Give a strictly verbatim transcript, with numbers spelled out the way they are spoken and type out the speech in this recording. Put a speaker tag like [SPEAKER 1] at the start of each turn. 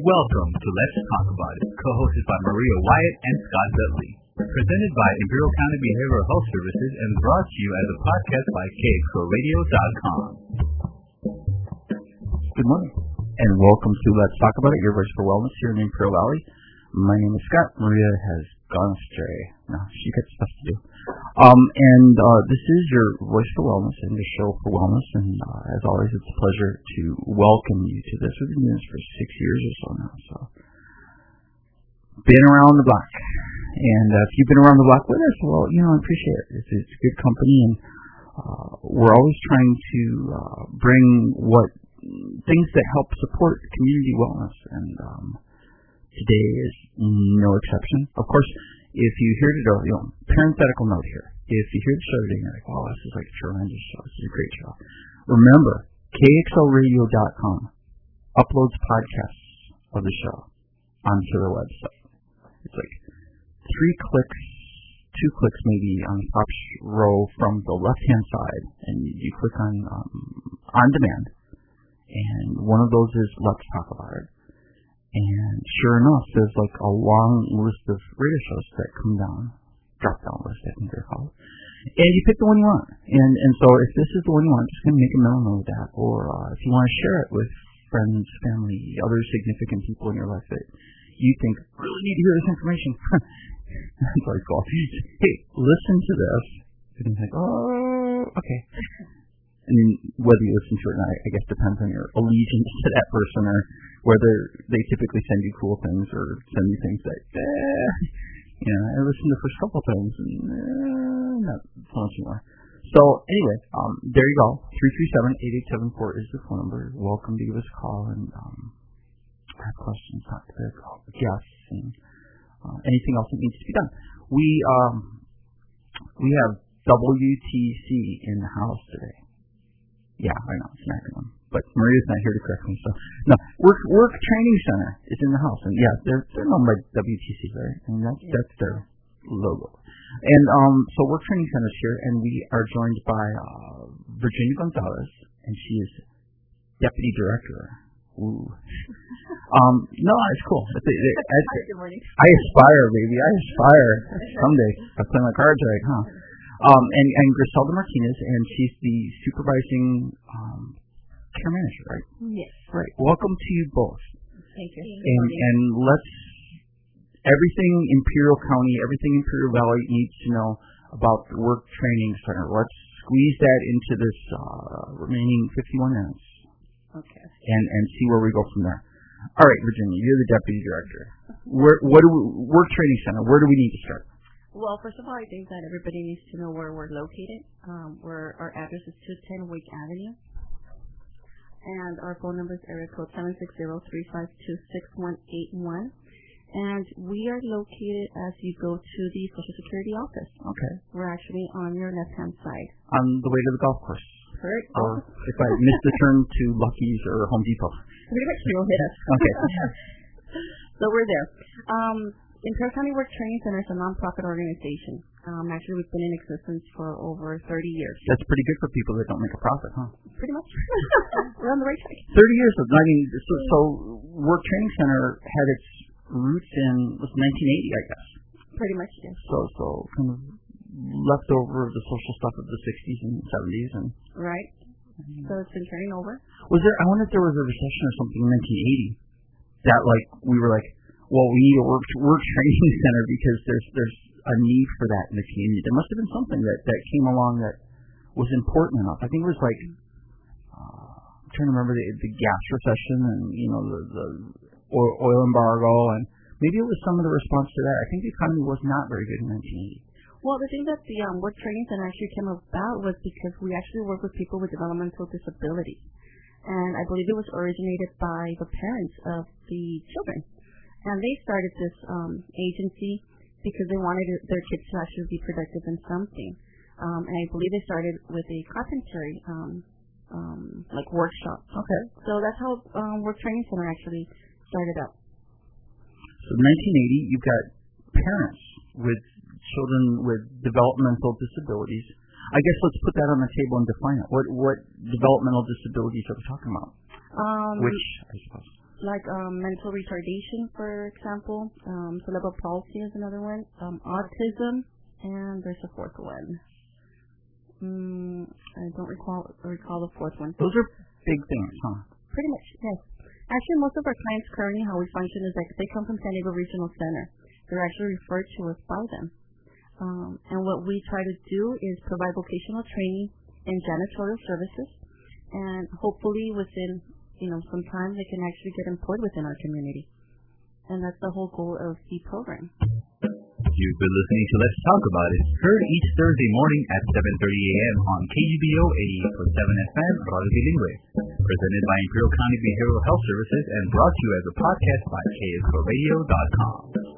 [SPEAKER 1] Welcome to Let's Talk About It, co-hosted by Maria Wyatt and Scott Dudley. Presented by Imperial County Behavioral Health Services and brought to you as a podcast by K X O radio dot com.
[SPEAKER 2] Good morning, and welcome to Let's Talk About It, your voice for wellness here in Imperial Valley. My name is Scott. Maria has gone astray. No, she got stuff to do. Um, and uh, this is your voice for wellness and the show for wellness. And uh, as always, it's a pleasure to welcome you to this. We've been doing this for six years or so now. So, been around the block. And uh, if you've been around the block with us, well, you know, I appreciate it. It's, it's good company, and uh, we're always trying to uh, bring what things that help support community wellness. And um, today is no exception. Of course, if you hear it, you know, parenthetical note here. If you hear the show today, you're like, oh, this is like a tremendous show. This is a great show. Remember, K X O radio dot com uploads podcasts of the show onto their website. It's like three clicks, two clicks maybe on the top row from the left-hand side, and you click on um, On Demand, and one of those is Let's Talk About It. And sure enough, there's like a long list of radio shows that come down, drop down list, I think they're called. And you pick the one you want. And and so if this is the one you want, just going to make a mental note of that. Or uh, if you want to share it with friends, family, other significant people in your life that you think really need to hear this information. That's what it's called. Hey, listen to this. And you're like, oh, okay. I mean, whether you listen to it or not, I guess depends on your allegiance to that person, or whether they typically send you cool things or send you things that, eh, you know, I listened to the first couple things and eh, not so much anymore. So anyway, um, there you go. three three seven, eight eight seven four is the phone number. Welcome to give us a call and um, have questions, talk to the guests, and uh, anything else that needs to be done. We um, we have W T C in the house today. Yeah, I know, it's an acronym. But Maria's not here to correct me, so. No, Work Work Training Center is in the house. And yeah, they're they're known by W T C, right? And that's, yeah. that's their logo. And um, so Work Training Center is here, and we are joined by uh, Virginia Gonzalez, and she is Deputy Director. Ooh. um, no, it's cool. It's, it, it, I,
[SPEAKER 3] Good morning.
[SPEAKER 2] I aspire, baby. I aspire someday. I play my cards right, huh? Um, and, and Griselda Martinez, and she's the supervising um, care manager, right?
[SPEAKER 3] Yes.
[SPEAKER 2] Right. Welcome to you both.
[SPEAKER 3] Thank you.
[SPEAKER 2] And, and let's, everything Imperial County, everything Imperial Valley needs to know about the Work Training Center. Let's squeeze that into this uh, remaining fifty-one minutes.
[SPEAKER 3] Okay.
[SPEAKER 2] And, and see where we go from there. All right, Virginia, you're the deputy director. Where, what do we, Work Training Center, where do we need to start?
[SPEAKER 3] Well, first of all, I think that everybody needs to know where we're located. Um, where our address is two ten Wake Avenue. And our phone number is area code seven six zero, three five two, six one eight one. And we are located as you go to the Social Security office.
[SPEAKER 2] Okay.
[SPEAKER 3] We're actually on your left-hand side.
[SPEAKER 2] On the way to the golf course.
[SPEAKER 3] Correct.
[SPEAKER 2] Or if I miss the turn to Lucky's or Home Depot.
[SPEAKER 3] Pretty much you'll hit us.
[SPEAKER 2] Okay.
[SPEAKER 3] So we're there. Um, Imperial County Work Training Center is a nonprofit organization. Um, actually, we've been in existence for over thirty years.
[SPEAKER 2] That's pretty good for people that don't make a profit, huh?
[SPEAKER 3] Pretty much. We're on the right track.
[SPEAKER 2] thirty years of, I mean, so, so Work Training Center had its roots in, was nineteen eighty, I guess.
[SPEAKER 3] Pretty much, yes.
[SPEAKER 2] So, so kind of left over the social stuff of the sixties and seventies. And
[SPEAKER 3] right. So it's been carrying over.
[SPEAKER 2] Was there, I wonder if there was a recession or something in nineteen eighty that, like, we were like, well, we need a work work training center because there's there's a need for that in the community. There must have been something that, that came along that was important enough. I think it was like, uh, I'm trying to remember the, the gas recession and, you know, the, the oil, oil embargo, and maybe it was some of the response to that. I think the economy was not very good in nineteen eighty.
[SPEAKER 3] Well, the thing that the um, Work Training Center actually came about was because we actually work with people with developmental disabilities. And I believe it was originated by the parents of the children. And they started this um, agency because they wanted their kids to actually be productive in something. Um, and I believe they started with a carpentry um, um, like workshop.
[SPEAKER 2] Okay.
[SPEAKER 3] So that's how um, Work Training Center actually started up.
[SPEAKER 2] So nineteen eighty, you've got parents with children with developmental disabilities. I guess let's put that on the table and define it. What what developmental disabilities are we talking about?
[SPEAKER 3] Um,
[SPEAKER 2] Which, I suppose.
[SPEAKER 3] like um, mental retardation, for example. Um, cerebral palsy is another one. Um, autism, and there's a fourth one. Mm, I don't recall recall the fourth one.
[SPEAKER 2] Those are big things, huh?
[SPEAKER 3] Pretty much, yes. Actually, most of our clients currently, how we function is like they come from San Diego Regional Center. They're actually referred to us by them. Um, and what we try to do is provide vocational training in janitorial services, and hopefully within you know some time they can actually get employed within our community. And that's the whole goal of the program.
[SPEAKER 1] You've been listening to Let's Talk About It, heard each Thursday morning at seven thirty a.m. on K U B O eighty-eight point seven F M, Radio Bilingüe, presented by Imperial County Behavioral Health Services and brought to you as a podcast by K S K O radio dot com.